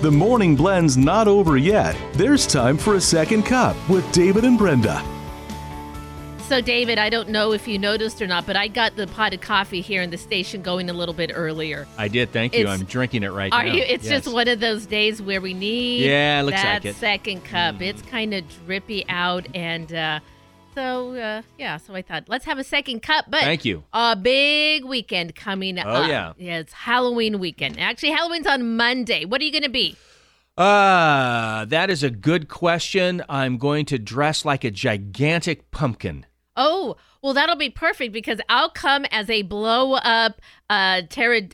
The morning blend's not over yet. There's time for a second cup with David and Brenda. So, David, I don't know if you noticed or not, but I got the pot of coffee here in the station going a little bit earlier. I did. Thank you. I'm drinking it right now. Are you? It's just one of those days where we need it looks that like it. second cup. It's kind of drippy out, and so I thought, let's have a second cup. But thank you. A big weekend coming up. Oh, yeah. Yeah, it's Halloween weekend. Actually, Halloween's on Monday. What are you going to be? That is a good question. I'm going to dress like a gigantic pumpkin. Oh, well, that'll be perfect because I'll come as a blow-up T-Rex,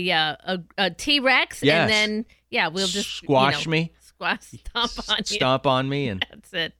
Yes. and then, we'll just stomp on me, and that's it.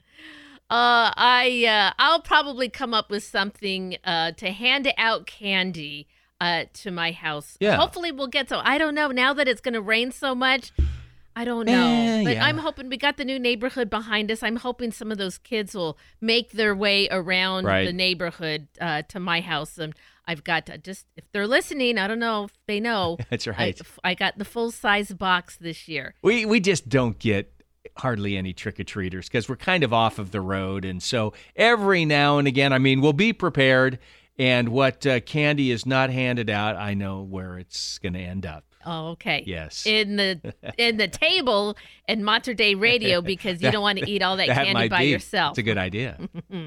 I'll probably come up with something to hand out candy to my house. Yeah. Hopefully we'll get some. I don't know. Now that it's going to rain so much, I don't know. But yeah. I'm hoping we got the new neighborhood behind us. I'm hoping some of those kids will make their way around the neighborhood to my house. And I've got to if they're listening, I don't know if they know. That's right. I got the full-size box this year. We just don't get hardly any trick-or-treaters because we're kind of off of the road. And so every now and again, we'll be prepared. And what candy is not handed out, I know where it's going to end up. Oh, okay. Yes. In the table in Mater Dei Radio because you don't want to eat all that candy by yourself. It's a good idea.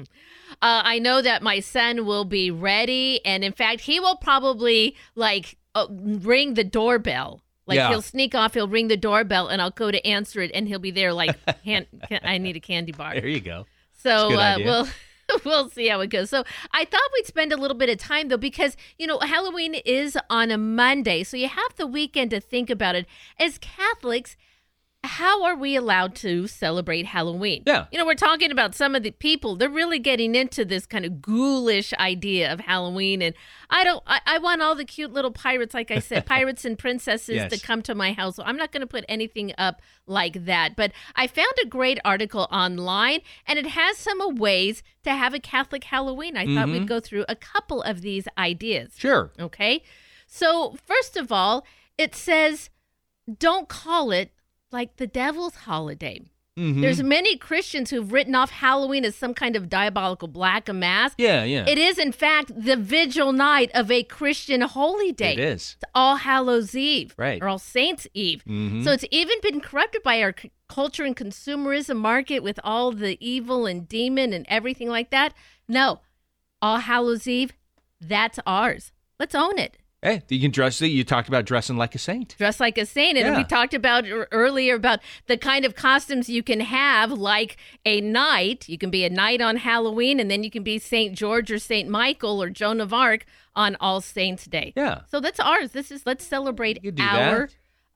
I know that my son will be ready, and in fact, he will probably ring the doorbell. He'll sneak off, he'll ring the doorbell, and I'll go to answer it, and he'll be there I need a candy bar. There you go. So we'll see how it goes. So I thought we'd spend a little bit of time, though, because, Halloween is on a Monday. So you have the weekend to think about it. As Catholics, how are we allowed to celebrate Halloween? Yeah. We're talking about some of the people. They're really getting into this kind of ghoulish idea of Halloween. And I want all the cute little pirates, like I said, pirates and princesses to come to my house. So I'm not going to put anything up like that. But I found a great article online, and it has some ways to have a Catholic Halloween. I thought we'd go through a couple of these ideas. Sure. Okay. So first of all, it says, don't call it like the devil's holiday. There's many Christians who've written off Halloween as some kind of diabolical black mass. Yeah. It is, in fact, the vigil night of a Christian holy day. It is. It's All Hallows Eve. Right. Or All Saints Eve. So it's even been corrupted by our culture and consumerism market with all the evil and demon and everything like that. No. All Hallows Eve, that's ours. Let's own it. Hey, you can dress. You talked about dressing like a saint. Dress like a saint. And we talked about earlier about the kind of costumes you can have, like a knight. You can be a knight on Halloween, and then you can be St. George or St. Michael or Joan of Arc on All Saints Day. Yeah. So that's ours. Let's celebrate our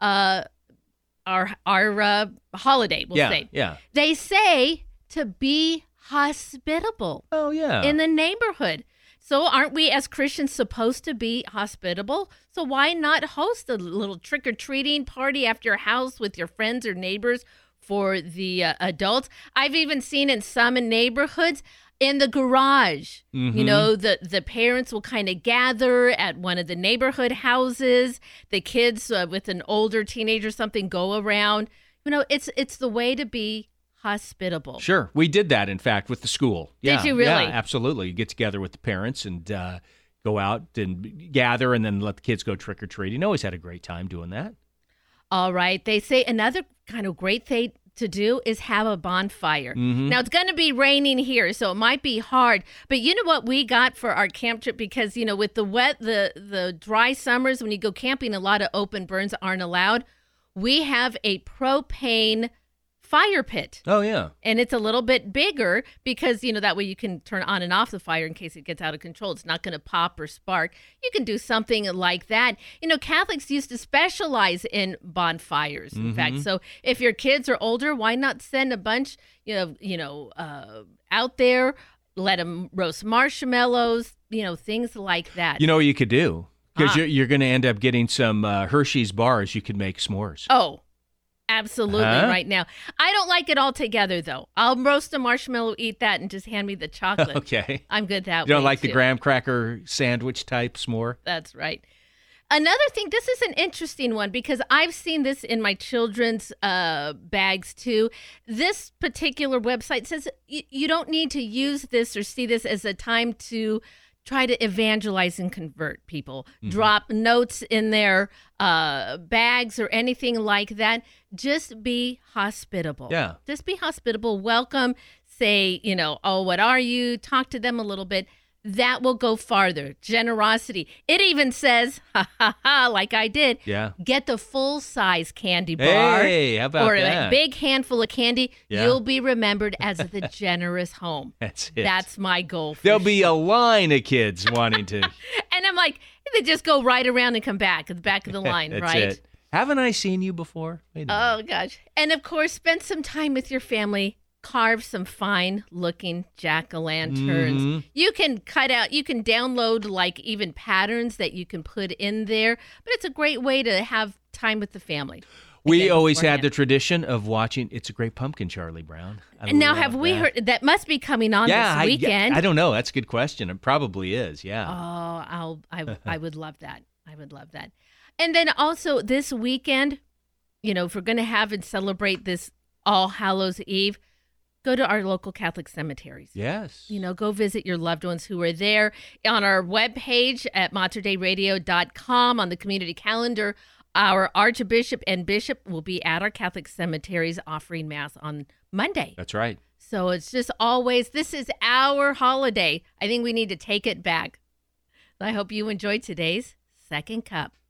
holiday, we'll say. Yeah. They say to be hospitable. Oh, yeah. In the neighborhood. So aren't we as Christians supposed to be hospitable? So why not host a little trick-or-treating party at your house with your friends or neighbors for the adults? I've even seen in some neighborhoods in the garage, the parents will kind of gather at one of the neighborhood houses. The kids with an older teenager or something go around. It's the way to be hospitable. Sure. We did that, in fact, with the school. Did you really? Yeah, absolutely. You get together with the parents and go out and gather and then let the kids go trick-or-treating. Always had a great time doing that. All right. They say another kind of great thing to do is have a bonfire. Now, it's going to be raining here, so it might be hard. But you know what we got for our camp trip? Because, with the wet, the dry summers, when you go camping, a lot of open burns aren't allowed. We have a propane fire pit. Oh, yeah. And it's a little bit bigger because, that way you can turn on and off the fire in case it gets out of control. It's not going to pop or spark. You can do something like that. Catholics used to specialize in bonfires, in fact. So if your kids are older, why not send a bunch, out there, let them roast marshmallows, things like that. You know what you could do? Because you're going to end up getting some Hershey's bars. You could make s'mores. Oh, absolutely, right now. I don't like it all together, though. I'll roast a marshmallow, eat that, and just hand me the chocolate. Okay. I'm good that way, You don't like too. the graham cracker sandwich type s'more? That's right. Another thing, this is an interesting one because I've seen this in my children's bags too. This particular website says you don't need to use this or see this as a time to try to evangelize and convert people. Drop notes in their bags or anything like that. Just be hospitable. Yeah. Just be hospitable. Welcome. Say, oh, what are you? Talk to them a little bit. That will go farther. Generosity. It even says, like I did, get the full-size candy bar. Hey, how about or that? a big handful of candy. Yeah. You'll be remembered as the generous home. That's it. That's my goal. There'll be a line of kids wanting to. And I'm like, they just go right around and come back at the back of the line, That's right? it. Haven't I seen you before? Wait a minute. Oh, gosh. And, of course, spend some time with your family. Carve some fine-looking jack-o'-lanterns. You can download like even patterns that you can put in there. But it's a great way to have time with the family. We always had the tradition of watching It's a Great Pumpkin, Charlie Brown. And now have we heard that must be coming on this weekend? I don't know. That's a good question. It probably is. Yeah. Oh, I would love that. I would love that. And then also this weekend, if we're going to have and celebrate this All Hallows Eve, go to our local Catholic cemeteries. Yes. Go visit your loved ones who are there. On our webpage at materdeiradio.com, on the community calendar, our Archbishop and Bishop will be at our Catholic cemeteries offering Mass on Monday. That's right. So it's just always, this is our holiday. I think we need to take it back. I hope you enjoyed today's Second Cup.